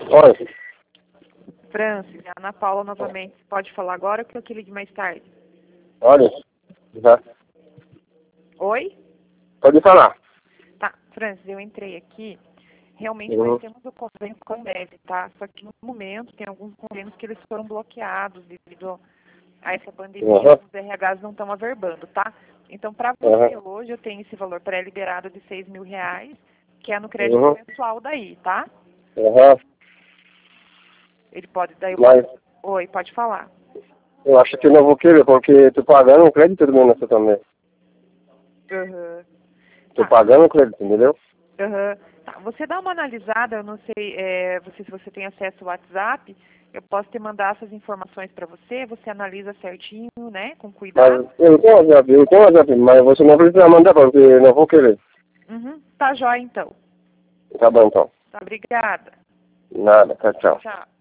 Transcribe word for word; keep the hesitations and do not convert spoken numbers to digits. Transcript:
Oi. Francis, a Ana Paula novamente. Pode falar agora ou que eu te ligue mais tarde? Olha. Já. Oi? Pode falar. Tá, Francis, eu entrei aqui. Realmente Uhum. nós temos o convênio com a Ambev, tá? Só que no momento tem alguns convênios que eles foram bloqueados devido a essa pandemia, Uhum. os R Hs não estão averbando, tá? Então, para Uhum. você hoje, eu tenho esse valor pré-liberado de seis mil reais, que é no crédito Uhum. mensual daí, tá? Uhum. Ele pode, daí eu Mas posso... Oi, pode falar. eu acho que eu não vou querer, porque tô pagando um crédito do meu nessa também. Uhum. Tô Tá, pagando um crédito, entendeu? uhum. Tá, você dá uma analisada, eu não sei é, você, se você tem acesso ao WhatsApp, eu posso te mandar essas informações para você, você analisa certinho, né, com Mas cuidado. eu tenho WhatsApp, eu tenho WhatsApp, mas você não precisa mandar porque eu não vou querer. Uhum. Tá jóia, então. Tá bom então. Tá, obrigada. Nada, tchau, tchau. Tchau.